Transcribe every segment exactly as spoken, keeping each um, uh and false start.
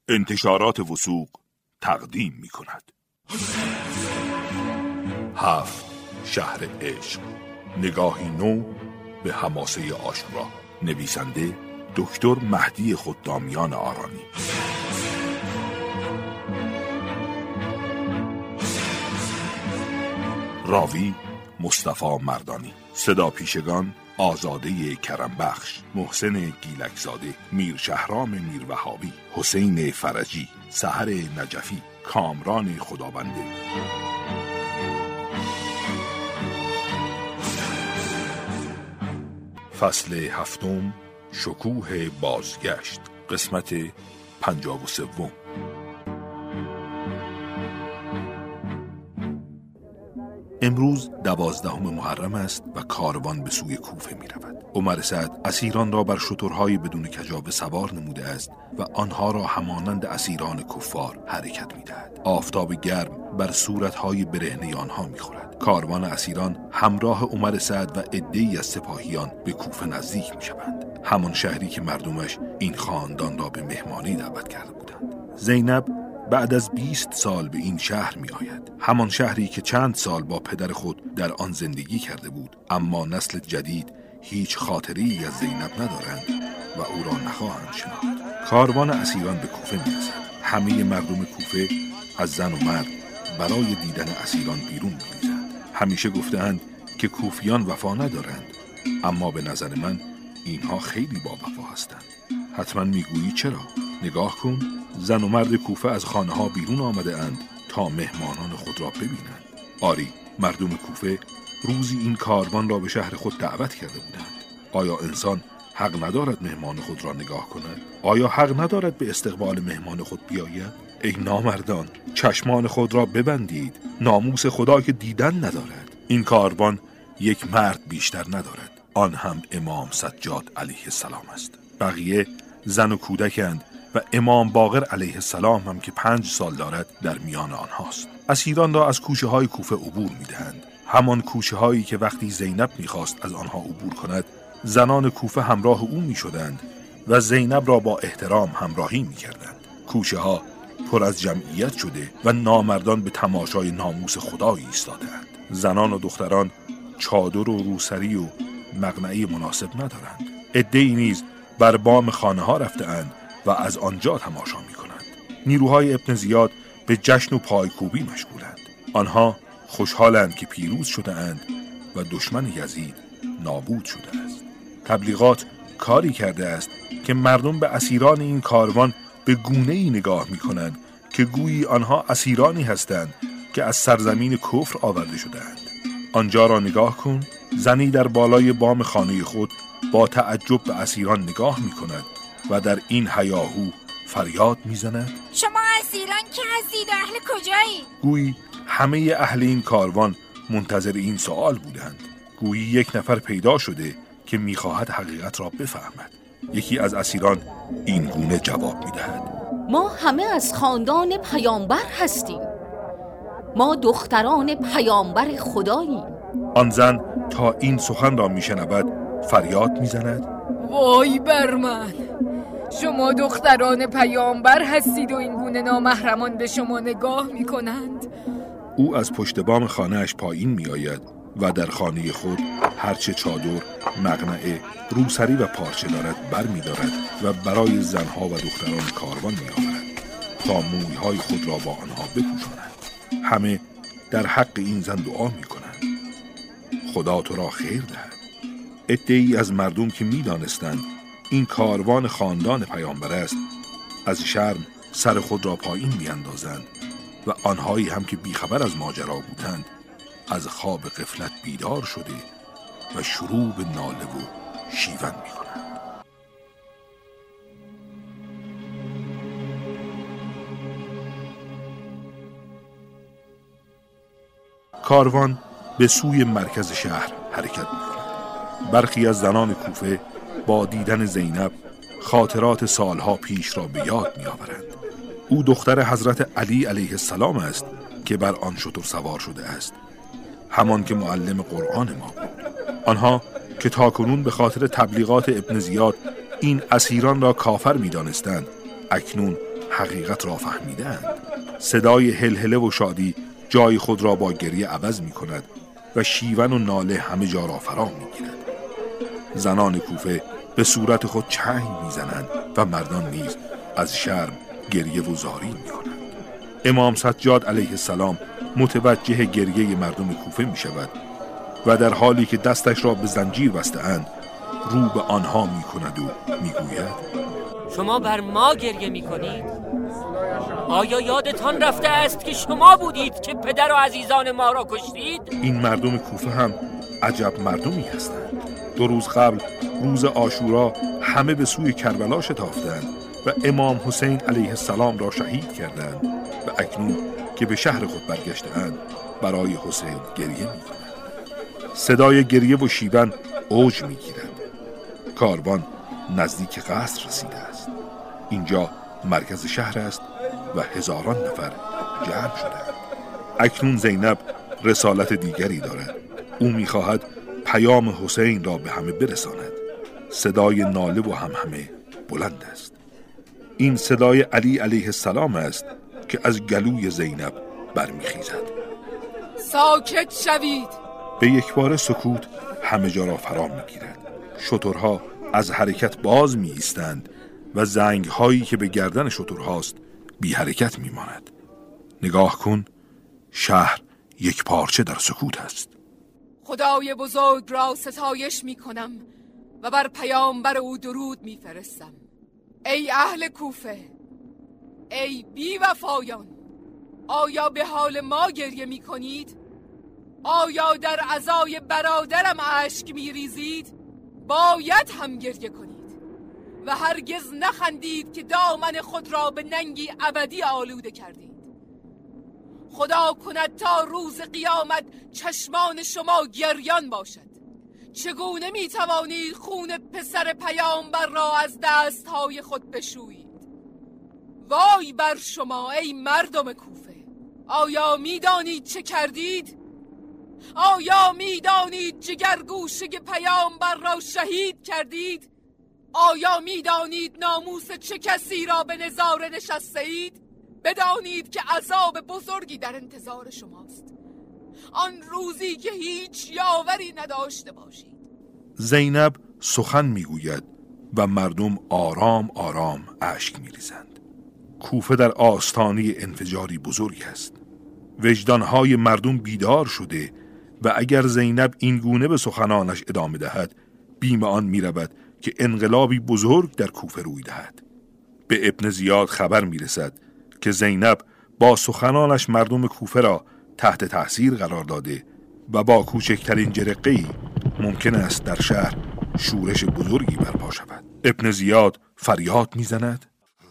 انتشارات وثوق تقدیم می کند. هفت شهر عشق، نگاهی نو به حماسه عاشورا. نویسنده دکتر مهدی خدامیان آرانی. راوی مصطفی مردانی. صدا پیشگان آزاده کرمبخش، محسن گیلکزاده، میر شهرام میروهابی، حسین فرجی، سحر نجفی، کامران خدابنده. فصل هفتم، شکوه بازگشت، قسمت پنجاه و سوم. امروز دوازدهم محرم است و کاروان به سوی کوفه می رود. عمر سعد اسیران را بر شترهای بدون کجاوه سوار نموده است و آنها را همانند اسیران کفار حرکت می دهد. آفتاب گرم بر صورتهای برهنه آنها می خورد. کاروان اسیران همراه عمر سعد و عده‌ای از سپاهیان به کوفه نزدیک می شوند. همان شهری که مردمش این خاندان را به مهمانی دعوت کرده بودند. زینب بعد از بیست سال به این شهر می آید. همان شهری که چند سال با پدر خود در آن زندگی کرده بود، اما نسل جدید هیچ خاطری از زینب ندارند و او را نخواهند شناخت. کاروان اسیران به کوفه می رسد. همه مردم کوفه از زن و مرد برای دیدن اسیران بیرون می ریزند. همیشه گفتند که کوفیان وفا ندارند، اما به نظر من اینها خیلی با وفا هستند. حتما میگویی چرا؟ نگاه کن، زن و مرد کوفه از خانه ها بیرون آمده اند تا مهمانان خود را ببینند. آری، مردم کوفه روزی این کاروان را به شهر خود دعوت کرده بودند. آیا انسان حق ندارد مهمان خود را نگاه کند؟ آیا حق ندارد به استقبال مهمان خود بیاید؟ ای نامردان، چشمان خود را ببندید. ناموس خدا که دیدن ندارد. این کاروان یک مرد بیشتر ندارد، آن هم امام سجاد علیه السلام است. بقیه زن و کودکند و امام باقر علیه السلام هم که پنج سال دارد در میان آنهاست. اسیران را از کوچه های کوفه عبور میدهند. همان کوچه هایی که وقتی زینب میخواست از آنها عبور کند، زنان کوفه همراه او میشدند و زینب را با احترام همراهی میکردند. کوچه ها پر از جمعیت شده و نامردان به تماشای ناموس خدا ایستادند. زنان و دختران چادر و روسری و مقنعه مناسب ندارند. عده‌ای نیز بر بام خانه ها رفته‌اند و از آنجا تماشا می کنند. نیروهای ابن زیاد به جشن و پایکوبی مشغولند. آنها خوشحالند که پیروز شده اند و دشمن یزید نابود شده است. تبلیغات کاری کرده است که مردم به اسیران این کاروان به گونه‌ای نگاه می کنند که گویی آنها اسیرانی هستند که از سرزمین کفر آورده شده اند. آنجا را نگاه کن، زنی در بالای بام خانه خود با تعجب به اسیران نگاه می کند و در این هیاهو فریاد می زند: شما اسیران که هستید و اهل کجایی؟ گویی همه اهل این کاروان منتظر این سوال بودند. گویی یک نفر پیدا شده که می خواهد حقیقت را بفهمد. یکی از اسیران این گونه جواب می دهد: ما همه از خاندان پیامبر هستیم. ما دختران پیامبر خداییم. آن زن تا این سخن را می شنود فریاد می زند: وای بر من، شما دختران پیامبر هستید و این گونه نامحرمان به شما نگاه می کنند. او از پشت بام خانه‌اش پایین می آید و در خانه خود هرچه چادر، مقنعه، روسری و پارچه دارد بر می دارد و برای زنها و دختران کاروان می آورد تا مویهای خود را با آنها بپوشانند. همه در حق این زن دعا می کنند: خدا تو را خیر دهد. عده‌ای از مردم که می دانستند این کاروان خاندان پیامبر است، از شرم سر خود را پایین می اندازند و آنهایی هم که بیخبر از ماجرا بودند از خواب غفلت بیدار شده و شروع به ناله و شیون می کنند. کاروان به سوی مرکز شهر حرکت می کند. برخی از زنان کوفه با دیدن زینب خاطرات سالها پیش را به یاد می آورند. او دختر حضرت علی علیه السلام است که بر آن شتر سوار شده است، همان که معلم قرآن ما بود. آنها که تاکنون به خاطر تبلیغات ابن زیاد این اسیران را کافر می دانستند، اکنون حقیقت را فهمیدند. صدای هلهله و شادی جای خود را با گریه عوض می کند و شیون و ناله همه جا را فرا می گیرد. زنان کوفه به صورت خود چنگ می زنند و مردان نیز از شرم گریه و زاری می کنند. امام سجاد علیه السلام متوجه گریه مردم کوفه می شود و در حالی که دستش را به زنجیر بسته اند رو به آنها می کند و می گوید: شما بر ما گریه می کنید؟ آیا یادتان رفته است که شما بودید که پدر و عزیزان ما را کشتید؟ این مردم کوفه هم عجب مردمی هستند. دو روز قبل روز عاشورا همه به سوی کربلا شتافتند و امام حسین علیه السلام را شهید کردند و اکنون که به شهر خود برگشتند برای حسین گریه می کنند. صدای گریه و شیون اوج می گیرد. کاروان نزدیک قصر رسیده است. اینجا مرکز شهر است و هزاران نفر جمع شدند. اکنون زینب رسالت دیگری دارد. او می‌خواهد پیام حسین را به همه برساند. صدای ناله و همهمه بلند است. این صدای علی علیه السلام است که از گلوی زینب برمیخیزد. ساکت شوید. به یک بار سکوت همه جا را فرا میگیرد. شترها از حرکت باز می ایستند و زنگ هایی که به گردن شترهاست بی حرکت می ماند. نگاه کن، شهر یک پارچه در سکوت است. خدای بزرگ را ستایش می کنم و بر پیامبر او درود می فرستم. ای اهل کوفه، ای بی وفایان، آیا به حال ما گریه می کنید؟ آیا در عزای برادرم اشک می ریزید؟ باید هم گریه کنید و هرگز نخندید که دامن خود را به ننگی ابدی آلوده کردید. خدا کند تا روز قیامت چشمان شما گریان باشد. چگونه می توانید خون پسر پیامبر را از دستهای خود بشویید؟ وای بر شما ای مردم کوفه، آیا می دانید چه کردید؟ آیا می دانید جگرگوشه پیامبر را شهید کردید؟ آیا می دانید ناموس چه کسی را به نظاره نشسته اید؟ بدانید که عذاب بزرگی در انتظار شماست، آن روزی که هیچ یاوری نداشته باشید. زینب سخن میگوید و مردم آرام آرام اشک میریزند. کوفه در آستانه انفجاری بزرگی است. وجدانهای مردم بیدار شده و اگر زینب این گونه به سخنانش ادامه دهد بیم آن میرود که انقلابی بزرگ در کوفه روی دهد. به ابن زیاد خبر میرسد که زینب با سخنانش مردم کوفه را تحت تأثیر قرار داده و با کوچکترین جرقه‌ای ممکن است در شهر شورش بزرگی برپا شود. ابن زیاد فریاد میزند: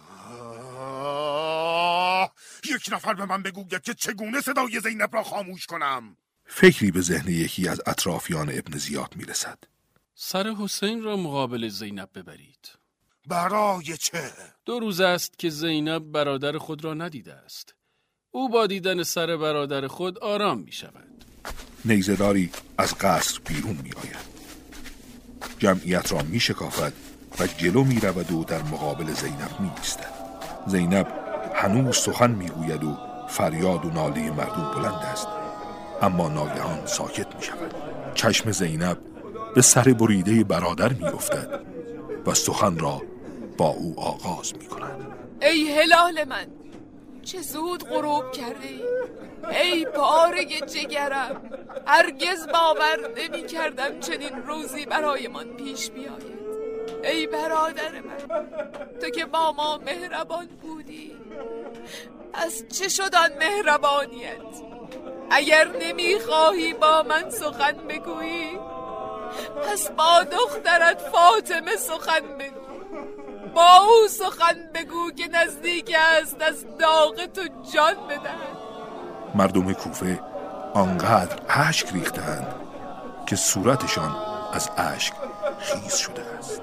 یک نفر به من بگوید که چگونه صدای زینب را خاموش کنم. فکری به ذهن یکی از اطرافیان ابن زیاد میرسد. سر حسین را مقابل زینب ببرید. برای چه؟ دو روز است که زینب برادر خود را ندیده است. او با دیدن سر برادر خود آرام می شود. نیزه‌داری از قصر بیرون می آید. جمعیت را می شکافد و جلو می رود و در مقابل زینب می ایستد. زینب هنوز سخن می گوید و فریاد و ناله مردم بلند است، اما ناگهان ساکت می شود. چشم زینب به سر بریده برادر می افتد و سخن را با او آغاز می کند. ای هلال من، چه زود غروب کرده ای. ای پاره جگرم، هرگز باور نمی کردم چنین روزی برای من پیش بیاید. ای برادر من، تو که با ما مهربان بودی، از چه شد آن مهربانیت؟ اگر نمیخواهی با من سخن بگویی، پس با دخترت فاطمه سخن بگو. با او سخن بگو که نزدیک است از داغ تو جان بدهد. مردم کوفه آنقدر اشک ریختند که صورتشان از اشک خیس شده است.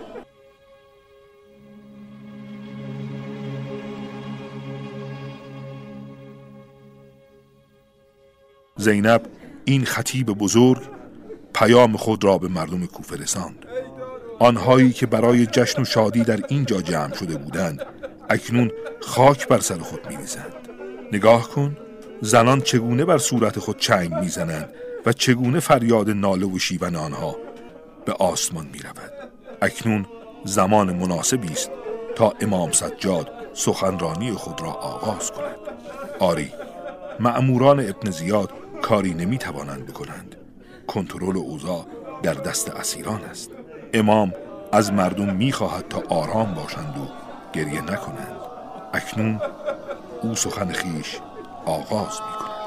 زینب این خطیب بزرگ پیام خود را به مردم کوفه رساند. آنهایی که برای جشن و شادی در اینجا جمع شده بودند اکنون خاک بر سر خود می‌ریزند. نگاه کن، زنان چگونه بر صورت خود چنگ می‌زنند و چگونه فریاد ناله و شیون آنها به آسمان می‌رود. اکنون زمان مناسبی است تا امام سجاد سخنرانی خود را آغاز کند. آری، مأموران ابن زیاد کاری نمی‌توانند بکنند. کنترل اوضاع در دست اسیران است. امام از مردم می‌خواهد تا آرام باشند و گریه نکنند. اکنون او سخن خیش آغاز می‌کند.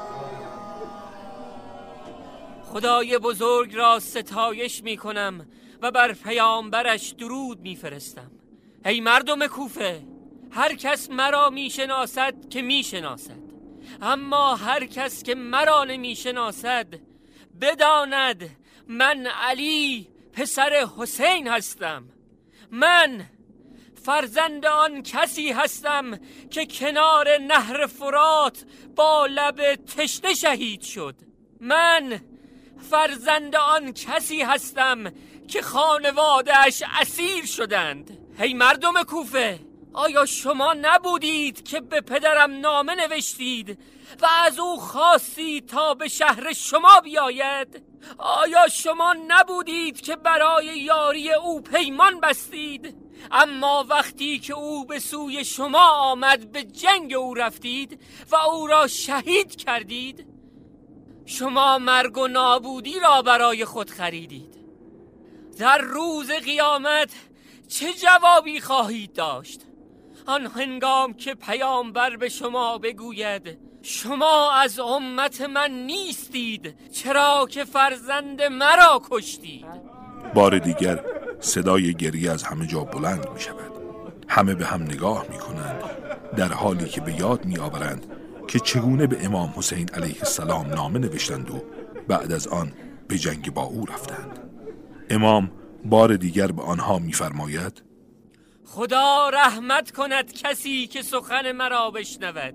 خدای بزرگ را ستایش می‌کنم و بر پیامبرش درود می‌فرستم. ای مردم کوفه، هر کس مرا می‌شناسد که می‌شناسد، اما هر کس که مرا نمی‌شناسد بداند من علی پسر حسین هستم. من فرزند آن کسی هستم که کنار نهر فرات با لب تشنه شهید شد. من فرزند آن کسی هستم که خانواده‌اش اسیر شدند. ای مردم کوفه، آیا شما نبودید که به پدرم نامه نوشتید و از او خواستید تا به شهر شما بیاید؟ آیا شما نبودید که برای یاری او پیمان بستید؟ اما وقتی که او به سوی شما آمد به جنگ او رفتید و او را شهید کردید؟ شما مرگ و نابودی را برای خود خریدید. در روز قیامت چه جوابی خواهید داشت؟ آن هنگام که پیامبر به شما بگوید شما از امت من نیستید، چرا که فرزند مرا کشتید. بار دیگر صدای گریه از همه جا بلند می شود. همه به هم نگاه می کنند، در حالی که به یاد می آورند که چگونه به امام حسین علیه السلام نامه نوشتند و بعد از آن به جنگ با او رفتند. امام بار دیگر به آنها می فرماید خدا رحمت کند کسی که سخن مرا بشنود.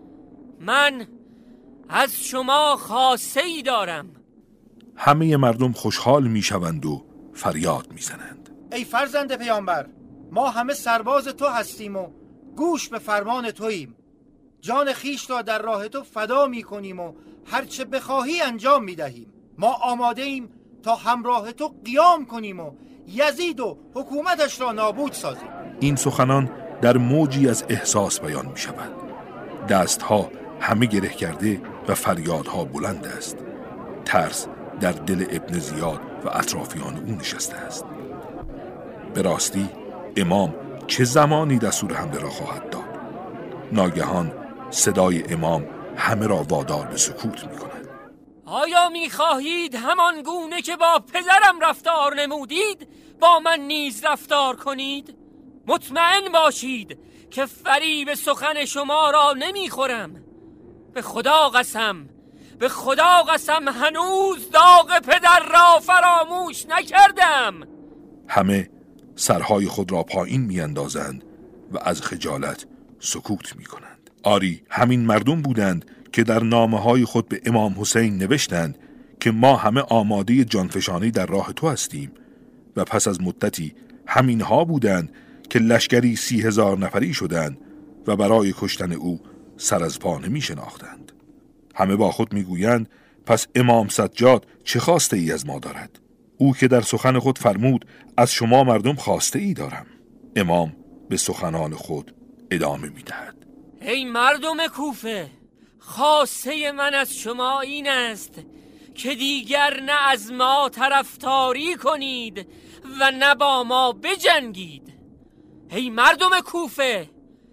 من از شما خواسته ای دارم. همه مردم خوشحال می شوند و فریاد می زنند. ای فرزند پیامبر، ما همه سرباز تو هستیم و گوش به فرمان توییم. جان خیش را در راه تو فدا می کنیم و هرچه بخواهی انجام می دهیم. ما آماده ایم تا همراه تو قیام کنیم و یزید و حکومتش را نابود سازیم. این سخنان در موجی از احساس بیان می شود. دستها همه گره کرده و فریادها بلند است. ترس در دل ابن زیاد و اطرافیان او نشسته است. به راستی امام چه زمانی دستور حمله را خواهد داد؟ ناگهان صدای امام همه را وادار به سکوت می کند. آیا می خواهید همان گونه که با پدرم رفتار نمودید با من نیز رفتار کنید؟ مطمئن باشید که فریب سخن شما را نمی خورم. به خدا قسم، به خدا قسم هنوز داغ پدر را فراموش نکردم. همه سرهای خود را پایین می اندازند و از خجالت سکوت می کنند. آری، همین مردم بودند که در نامه های خود به امام حسین نوشتند که ما همه آماده جانفشانی در راه تو هستیم و پس از مدتی همین ها بودند که لشکری سی هزار نفری شدند و برای کشتن او سر از پا نمی شناختند. همه با خود می گویند پس امام سجاد چه خواسته ای از ما دارد؟ او که در سخن خود فرمود از شما مردم خواسته ای دارم. امام به سخنان خود ادامه می دهد. ای مردم کوفه، خواسته من از شما این است که دیگر نه از ما طرفداری کنید و نه با ما بجنگید. ای مردم کوفه،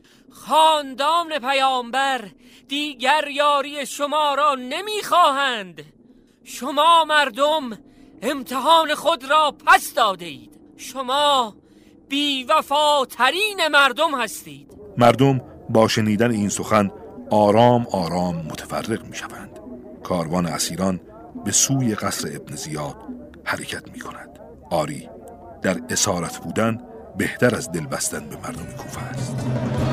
خاندان پیامبر دیگر یاری شما را نمیخواهند. شما مردم امتحان خود را پس داده اید. شما بی وفاترین مردم هستید. مردم با شنیدن این سخن آرام آرام متفرق می شوند. کاروان اسیران به سوی قصر ابن زیاد حرکت می کند. آری، در اسارت بودن بهتر از دل بستن به مردم کوفه است.